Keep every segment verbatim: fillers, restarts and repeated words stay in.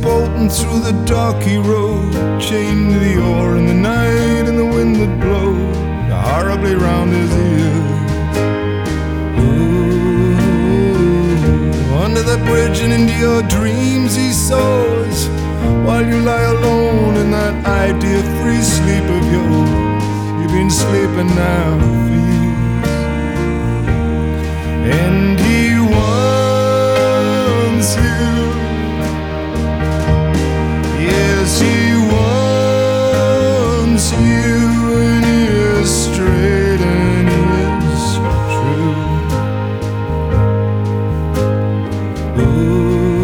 floating through the darky road, chained to the oar in the night and the wind that blows horribly round his ears. Ooh, under that bridge and into your dreams he soars, while you lie alone in that idea-free sleep of yours. You've been sleeping now for years, and he wants you. Yes, he wants you, and he is straight and he is true. Ooh.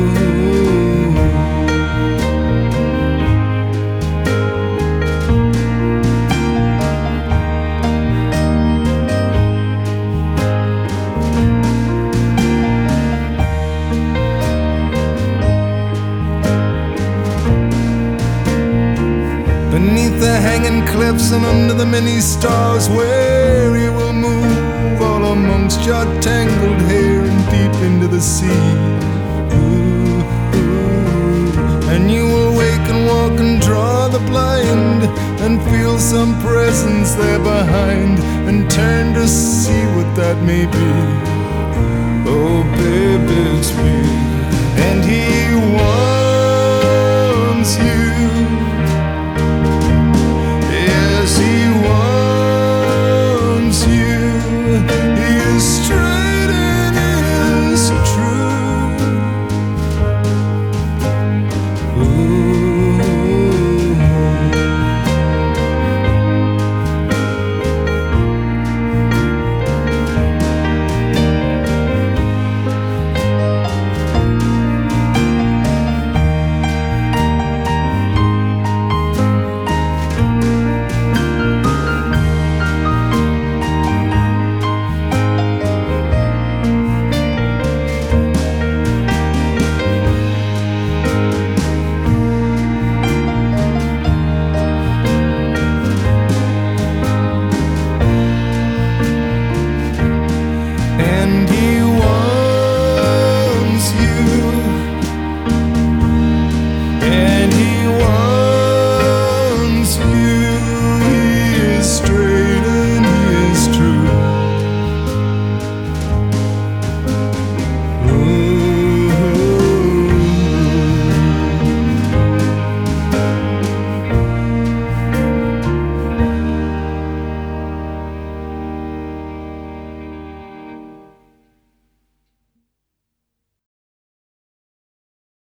Beneath the hanging cliffs and under the many stars, where he will move all amongst your tangled hair and deep into the sea. Ooh, ooh. And you will wake and walk and draw the blind and feel some presence there behind and turn to see what that may be. Oh baby, it's me.